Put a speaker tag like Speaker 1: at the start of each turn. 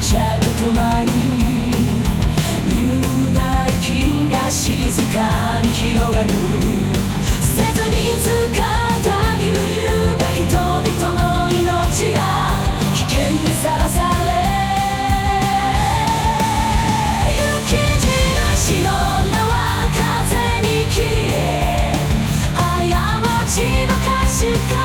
Speaker 1: ちゃうと前に雄大金が静かに広がる切に掴んだ理由が人々の命が危険にさらされ雪印の名は風に消え過ちの可視化